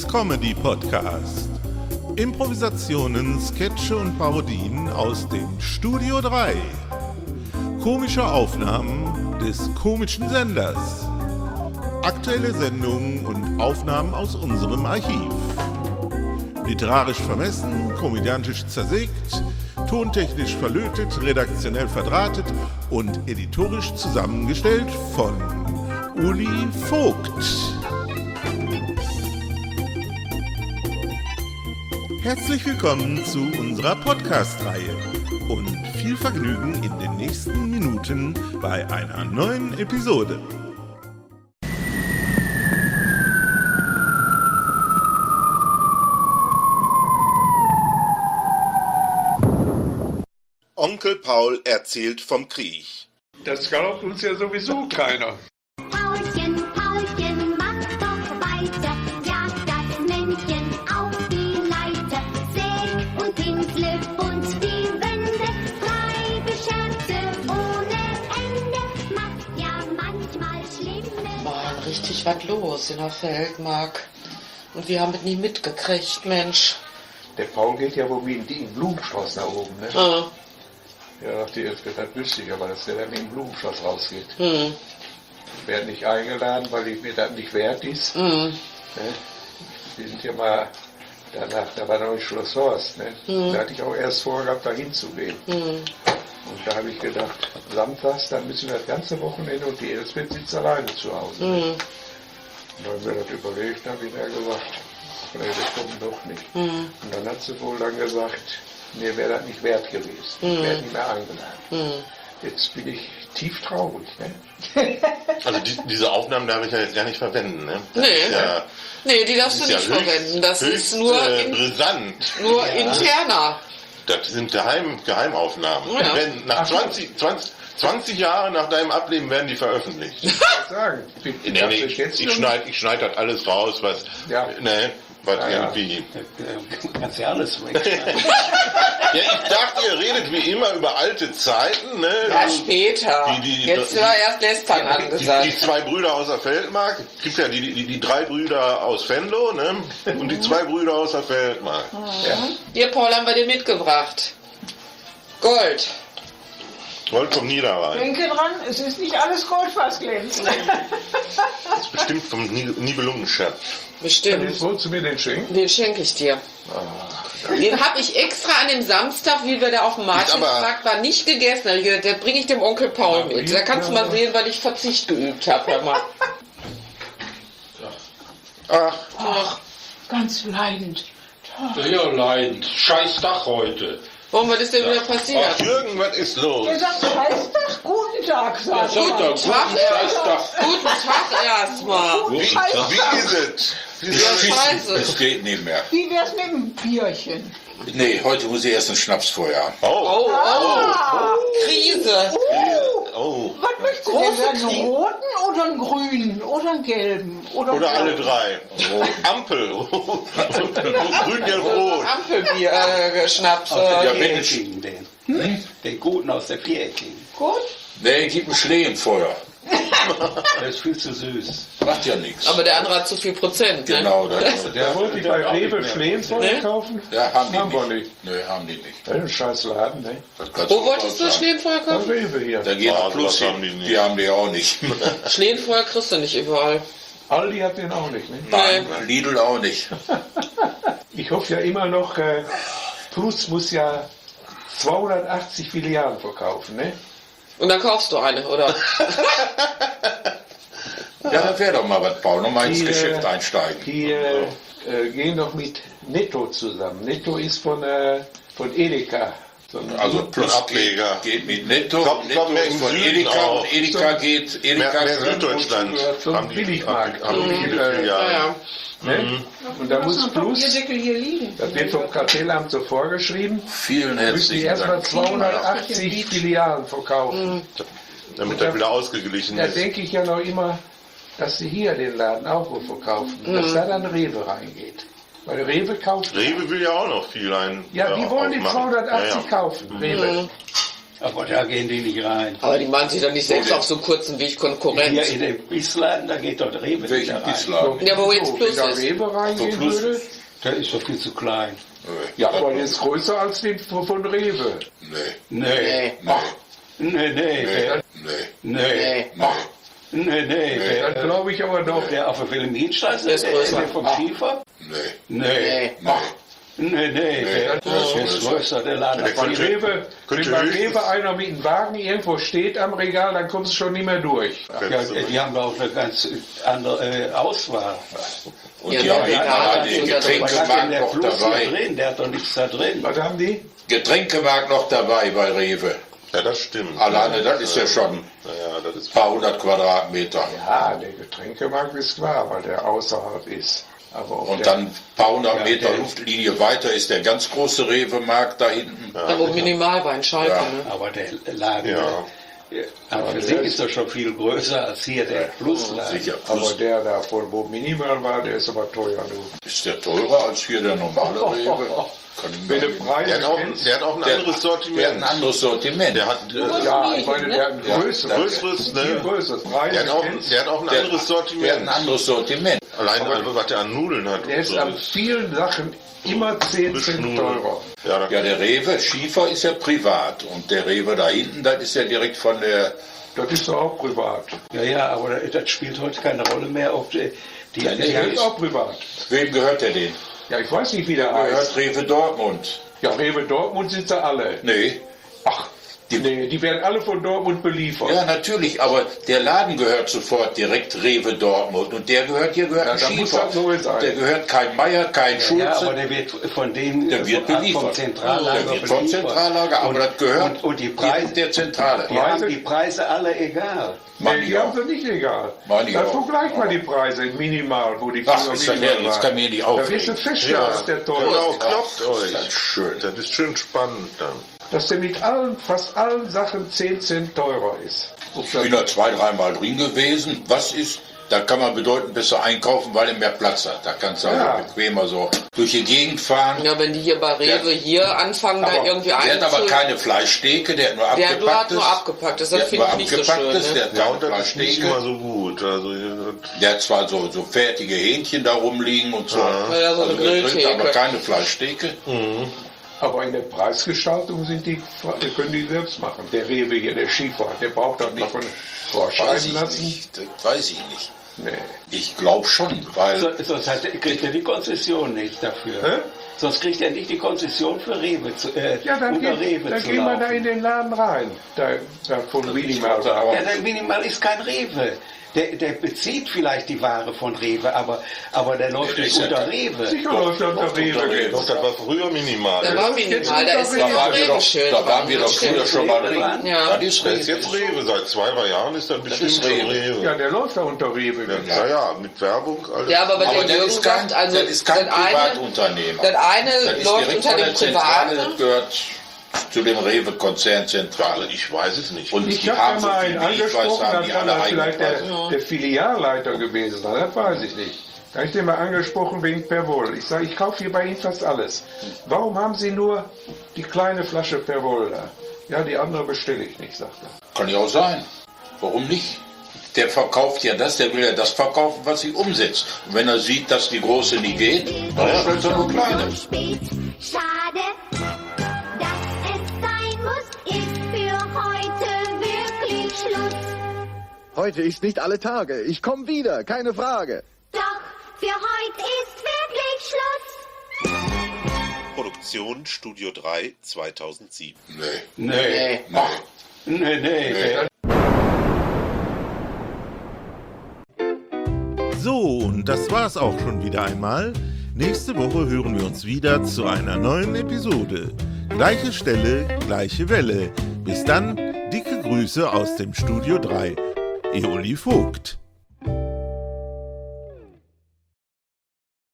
Reeves Comedy Podcast. Improvisationen, Sketche und Parodien aus dem Studio 3. Komische Aufnahmen des komischen Senders. Aktuelle Sendungen und Aufnahmen aus unserem Archiv. Literarisch vermessen, komödiantisch zersägt, tontechnisch verlötet, redaktionell verdrahtet und editorisch zusammengestellt von Uli Vogt. Herzlich willkommen zu unserer Podcast-Reihe und viel Vergnügen in den nächsten Minuten bei einer neuen Episode. Onkel Paul erzählt vom Krieg. Das glaubt uns ja sowieso keiner. Paulchen, Paulchen, mach doch weiter. Jag das Männchen auf die Leiter. Säg und pinsle bunt die Wände. Treibe Scherze ohne Ende. Macht ja manchmal schlimme. Mann, richtig was los in der Feldmark. Und wir haben es nie mitgekriegt, Mensch. Der Paul geht ja wohl wie ein Blumenstrauß nach oben, ne? Ah. Ja, dachte ich, jetzt wird das lustig, aber dass der dann mit dem Blumenstrauß rausgeht. Hm. Ich werde nicht eingeladen, weil ich mir das nicht wert ist. Hm. Ne? Wir sind ja mal danach, da war noch ein Schloss Horst, ne? Da hatte ich auch erst vorgehabt, da hinzugehen. Und da habe ich gedacht, samstags, dann müssen wir das ganze Wochenende und die Elsbeth sitzt alleine zu Hause. Und dann haben wir das überlegt, dann habe ich mir gesagt, nee, wir kommen doch nicht. Und dann hat sie wohl dann gesagt, mir wäre das nicht wert gewesen. Ich werde nicht mehr eingeladen. Jetzt bin ich tief traurig. Ne? Also diese Aufnahmen darf ich ja jetzt gar nicht verwenden, ne? Das Nee. ist ja, Nee, die darfst du das ist nicht ja verwenden. Das höchst, ist nur, brisant. nur interner. Das sind Geheimaufnahmen. Ja. Wenn nach 20 Jahren nach deinem Ableben werden die veröffentlicht. Ich sagen, Ich schneide das alles raus, was, Ja. was Ja. irgendwie... Kannst ja alles weg. Ja, ich dachte, ihr redet wie immer über alte Zeiten, ne? Ja, später. Jetzt war erst Lästern Die angesagt. zwei Brüder aus der Feldmark, es gibt ja die drei Brüder aus Venlo, ne? Und die zwei Brüder aus der Feldmark. Hier, Paul, haben wir dir mitgebracht. Gold. Gold vom Niederrhein. Denke dran, es ist nicht alles Gold, was glänzt. Das ist bestimmt vom Nibelungenschatz. Bestimmt. Jetzt wolltest du mir den schenken? Den schenke ich dir. Den habe ich extra an dem Samstag, wie wir da auf dem Martinsmarkt waren, nicht gegessen. Da hab ich gedacht, das bringe ich dem Onkel Paul mit. Da kannst du mal sehen, weil ich Verzicht geübt habe. Hör mal. Ach, Ganz leidend. Ja, leidend. Scheiß Tag heute. Warum, was ist denn wieder passiert? ach Jürgen, was ist los? Ihr sagt Scheißtag, guten Tag, sagt Sagt er, man. guten Scheißtag. Guten Tag erstmal. Wie ist es? Scheiße. Es geht nicht mehr. Wie wär's mit dem Bierchen? Nee, heute muss ich erst einen Schnaps vorher. Oh, Krise. oh. Was möchtest du denn? Einen roten oder einen grünen oder einen gelben? Oder alle drei. Ampel. Grün, gelb, rot. Ampelbier, Schnaps. Ja, hier. Mensch. Den guten aus der Viereckigen. Gut? Nee, gib einen Schlehenfeuer. Der ist viel zu süß. Macht ja nichts. Aber der andere hat zu viel Prozent. Ne? Genau, das. Der wollte ich bei Rewe Schlehenfeuer Ne? kaufen? Ja, haben Haben wir die nicht. nicht. Nee, haben die nicht. Das ist ein scheiß Laden, ne? Das kannst Wo auch wolltest du sagen. Schlehenfeuer Bei kaufen? Rewe hier. Da geht Ah, plus sowas haben die nicht. die haben die auch nicht. Schlehenfeuer kriegst du nicht überall. Aldi hat den auch nicht, ne? Nein, Lidl auch nicht. Ich hoffe ja immer noch, Plus muss ja 280 Filialen verkaufen, ne? Und dann kaufst du eine, oder? Ja, dann wäre doch mal was, Paul. Nochmal ins Die, Geschäft einsteigen. Die gehen noch mit Netto zusammen. Netto ist von Edeka. So ein Also plus Ableger. geht mit Netto. Glaub Netto mehr ist im von Süden Edeka auch. und Edeka geht. Edeka Mehr ist Süddeutschland so ein haben die Billigmarkt. haben die viele Ja, Filialen. ja. Ne? Und da muss Ein Plus, Bierdeckel hier liegen. das wird vom Kartellamt so vorgeschrieben, Vielen müssen die herzlichen erstmal Dank. 280 Filialen verkaufen. Damit das wieder ausgeglichen Da ist. denke ich ja noch immer, dass sie hier den Laden auch wohl verkaufen, dass da dann Rewe reingeht. Weil Rewe kauft. Rewe will ja auch noch viel ein. Ja, die wollen die aufmachen. 280 Ja, ja. kaufen, Rewe. Aber da gehen die nicht rein. Aber die machen sich doch nicht selbst auf so kurzen Weg Konkurrenz. Hier in dem Bissladen, da geht doch der Rewe nicht rein. Bissladen? Ja, wo jetzt Wenn Plus der ist. Rewe reingehen Plus. würde? Der ist doch viel zu klein. Ja, aber der ist größer als den von Rewe. Nee. Nee. Nee. Das glaube ich aber doch. Der auf der Wilhelminstraße, Der ist größer. der vom Schiefer? Nee. Nee. Der ist größer, der Laden. Der Bei könnte- Rewe, könnte wenn bei höchstens- Rewe einer mit einem Wagen irgendwo steht am Regal, dann kommst du schon nicht mehr durch. Ja, die haben doch eine ganz andere Auswahl. Und Ja, die haben ja, ja, ja, den ja, Was hat denn Getränkemarkt der noch Fluss hier dabei. drin? Der hat doch nichts da drin. Was haben die? Getränkemarkt noch dabei bei Rewe. Ja, das stimmt. Alleine das ist ja schon Ja, das ist ein paar hundert Quadratmeter. Ja, der Getränkemarkt ist klar, weil der außerhalb ist. Aber ob Und der- dann ein paar hundert Ja, Meter der- Luftlinie weiter ist der ganz große Rewe-Markt da hinten. Da wo Minimal war in Schalke. Ja. Ne? Aber der Laden, Ja. aber für sich ist doch schon viel größer als hier der Plusladen. Sicher. aber Plus der da von wo Minimal war, der ist aber teuer. Du. ist der teurer als hier der normale Rewe. Kann ich Wenn mir du nicht- Preise Der hat auch, kennst, der hat auch ein anderes der hat Sortiment. ein anderes Sortiment. Der hat ja, ich meine, der hat ein Ja, größeres. größeres, Viel ne? größeres. Preise Der hat auch, kennst, der hat auch ein anderes Der hat Sortiment. ein anderes Sortiment. Allein, was der an Nudeln hat. der und ist so. an vielen Sachen immer 10 Cent Frischnudeln. teurer. Ja, da Ja, der Rewe Schiefer ist ja privat und der Rewe da hinten, das ist ja direkt von der. Das ist doch auch privat. Ja, aber das spielt heute keine Rolle mehr. Ob die Ja, Der ist auch privat. Wem gehört der denn? Ja, ich weiß nicht, wie der Gehört heißt. Rewe Dortmund. Ja, Rewe Dortmund sind sie alle. Nee. Ach, die werden alle von Dortmund beliefert. Ja, natürlich, aber der Laden gehört sofort direkt Rewe Dortmund und der gehört ein da muss Schiefer. das so sein. Der gehört kein Meier, kein Schulze. Ja, aber der wird von denen Der wird vom beliefert. Zentrallager Der wird vom beliefert. Zentrallager, aber das gehört und die Preise, der Zentrale. die haben die Preise alle egal. Mann, Nee, die ja. haben sie nicht egal. Meine ich Dann auch. vergleich mal die Preise in Minimal, wo die Ach, früher ist das Minimal herrlich, das waren. kann mir nicht Da aufregen. wirst du feststellen, Ja. dass der teuer Genau, ist. klopft Das euch. ist schön. Das ist schön spannend dann. Dass der mit fast allen Sachen 10 Cent teurer ist. Ich bin da 2-3 Mal drin gewesen. Was ist? Da kann man bedeutend besser einkaufen, weil er mehr Platz hat. Da kannst du Ja. also bequemer so durch die Gegend fahren. Ja, wenn die hier bei Rewe hier anfangen, da Aber irgendwie Der hat aber einzufüllen. keine Fleischsteke, der hat nur Der hat abgepacktes. nur abgepacktes. Der Das hat finde nur ich nicht so schön. abgepacktes, der Ne? hat Ja, keine und das ist nicht immer Fleischsteke. so gut. Also, Der hat zwar so fertige Hähnchen da rumliegen und so. Ja. Ja, so eine gegrillt, Grilltheke. aber keine Fleischsteke. Aber in der Preisgestaltung können die selbst machen. Der Rewe hier, der Schiefer, der braucht doch nicht von Weiß vorschreiben ich lassen. nicht. Das weiß ich nicht. Nee. Ich glaube schon, weil Sonst kriegt er die Konzession nicht dafür. Hä? Sonst kriegt er nicht die Konzession für Rewe Ja, dann unter gehen Rewe dann zu gehen wir da laufen. in den Laden rein. Da von Minimal. aber- Ja, der Minimal ist kein Rewe. Der bezieht vielleicht die Ware von Rewe, aber der läuft Der nicht ist ja unter kein- Rewe. Sicher läuft er unter Rewe. doch, das war früher minimal. Da war Minimal, da ist da waren wir Rewe doch, schön. da waren wir doch Das stimmt. früher schon mal drin. Ja. Das ist Das ist Rewe. jetzt Rewe. Seit 2-3 Jahren ist das bestimmt ist schon Rewe. Rewe. Ja, der läuft da unter Rewe. Ja, mit Werbung. Alles. Ja, aber wenn Aber der das Jürgen ist kein, sagt, also das ist kein das eine Privatunternehmen. läuft direkt unter von dem der Zentrale, Privaten. das gehört zu dem Rewe-Konzern Zentrale. Ich weiß es nicht. Und Ich die habe haben ja so mal viel, einen wie ich weiß, angesprochen, haben dann die kann alle das eigene vielleicht Preise. der Filialleiter gewesen sein, das weiß ich nicht. Da habe ich den mal angesprochen wegen Perwoll. Ich sage, ich kaufe hier bei Ihnen fast alles. Warum haben Sie nur die kleine Flasche Perwoll da? Ja, die andere bestelle ich nicht, sagt er. Kann ja auch sein. Warum nicht? Der verkauft ja das, der will ja das verkaufen, was sie umsetzt. Und wenn er sieht, dass die große nie geht, dann bestellt er nur kleine. Spät. Schade, dass es sein muss, ist für heute wirklich Schluss. Heute ist nicht alle Tage. Ich komme wieder, keine Frage. Doch für heute ist wirklich Schluss. Produktion Studio 3 2007. Nee. Nee. So, und das war's auch schon wieder einmal. Nächste Woche hören wir uns wieder zu einer neuen Episode. Gleiche Stelle, gleiche Welle. Bis dann, dicke Grüße aus dem Studio 3. Eoli Vogt.